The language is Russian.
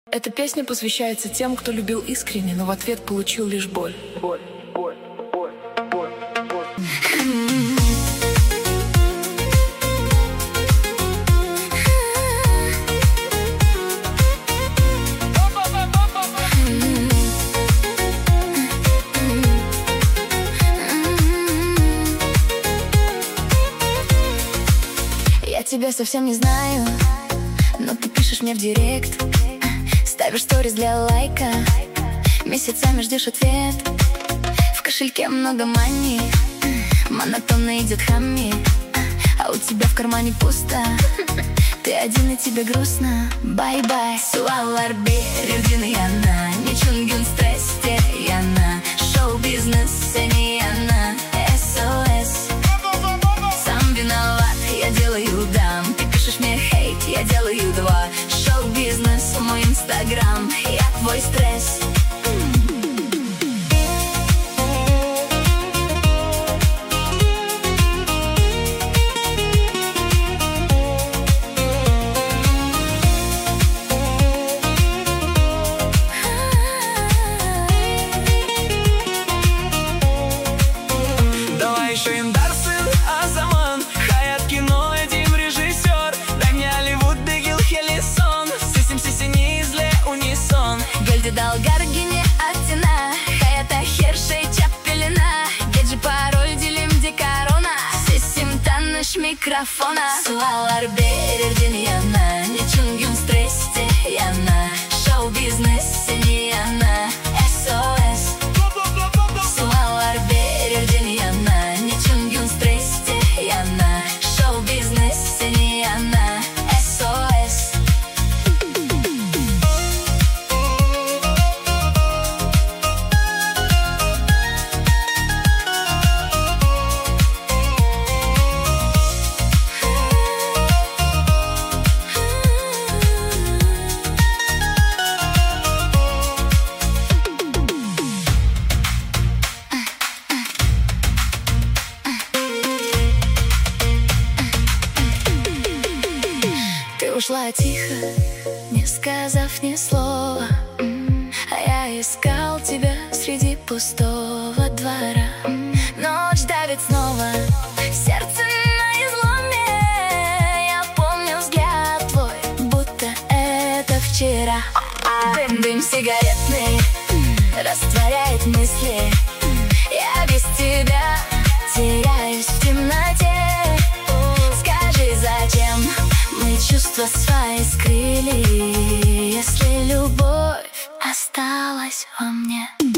Эта песня посвящается тем, кто любил искренне, но в ответ получил лишь боль. Боль, боль, боль, боль, боль. Я тебя совсем не знаю, но ты пишешь мне в директ, ставишь сторис для лайка, месяцами ждешь ответ. В кошельке много мани, монотонно идет хамми, а у тебя в кармане пусто. Ты один и тебе грустно. Bye-bye. Sualar bir yana, niçin gün streste yana, шоу бизнес не yana, SOS. Сам виноват, я делаю дам, ты пишешь мне хейт, я делаю два. Шоу-бизнес, мой инстаграм, я твой стресс. Давай еще Индар, сын Азаман, Хаят кино, Эдим режиссер. Дай мне Hollywood, Бегил Хелисон, Сисим Сисини изле унисон. Гөлді Далгар гене аттина, Хаята Хершей Чапелина, Геджи пароль дилимде корона, Сисим таныш микрофона. Sualar bir yana, niçin gün streste yana, шоу-бизнес не yana, SOS. Sualar bir yana, niçin gün streste yana, шоу-бизнес не yana, SOS. Ты ушла тихо, не сказав ни слова, а я искал тебя среди пустого двора. Ночь давит снова, сердце на изломе. Я помню взгляд твой, будто это вчера. Дым сигаретный растворяет мысли. Я без тебя теряюсь в темноте. Скажи, зачем мы чувства свои скрыли, если любовь осталась во мне?